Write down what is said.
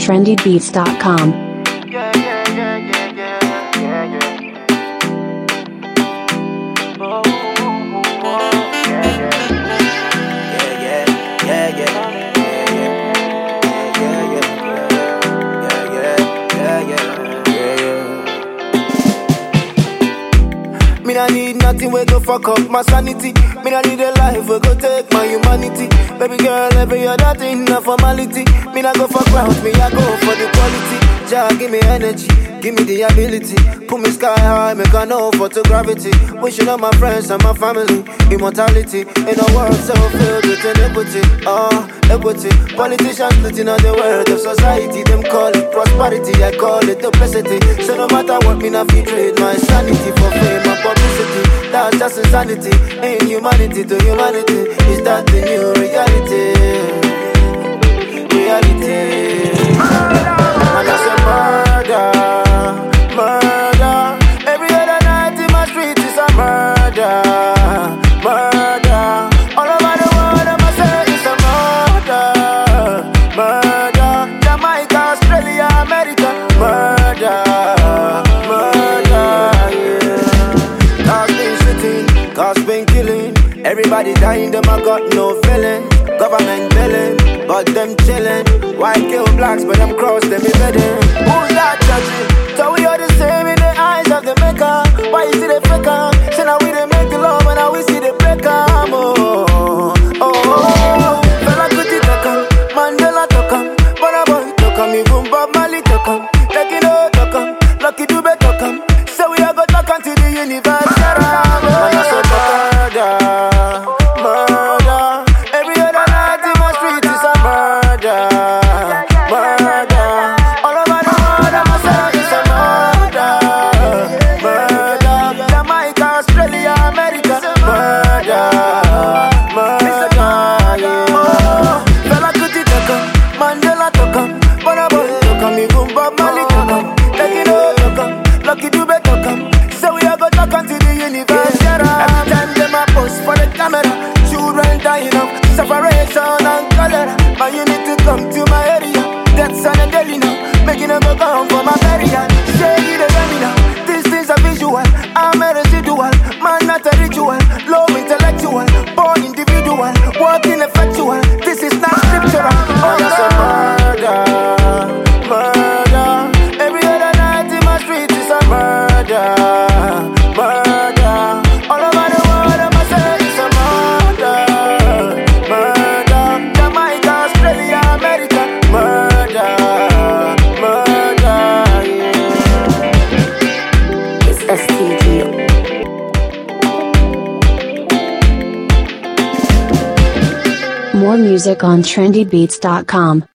trendybeats.com. Yeah, yeah, yeah, yeah, yeah, yeah, yeah. Oh, yeah, yeah, yeah, yeah, yeah. Me nah need nothing we go fuck up my sanity. Me nah need a life we go take my humanity. Baby girl, every other thing na formality. Me nah go fuck round, me I go for the quality. Jah give me energy, give me the ability. Put me sky high, make I know photogravity. Wishing on my friends and my family, immortality. In a world so filled with inequity, equity. Politicians splitting on the world of society. Them call it prosperity, I call it duplicity. So no matter what, me not fit trade my sanity for fame and publicity. That's just insanity, inhumanity to humanity. Is that the new reality? And I say murder, murder. Every other night in my street is a murder, murder. All over the world I must say it's a murder, murder. Jamaica, Australia, America, murder, murder, yeah. Cars been shooting, cars been killing. Everybody dying, them I got no feeling. Government billing, but them chillin'. White kill blacks, but them cross, them be bedding. Who's that judging? So we are the same in the eyes of the maker. Why you see the faker? So now we they make the love, and now we see the breaker. Oh, oh, oh. Fella Kuti Takam, Mandela Takam, Burna Boy Takam, even Bob Marley Takam, Taking out Takam, Lucky Dube Takam. So we are go Takam to the universe. And I said murder. Separation and cholera. But you need to come to my area. That's on a daily now. Making a go come for my burial. Say you the me now. These things are visual. I'm a residual. Man not a ritual. Low intellectual. Born individual. Working effectual. This is not scriptural. Oh, that's a murder. Murder. Every other night in my street is a murder. Murder. All over the world I must say it's a murder. More music on trendybeats.com.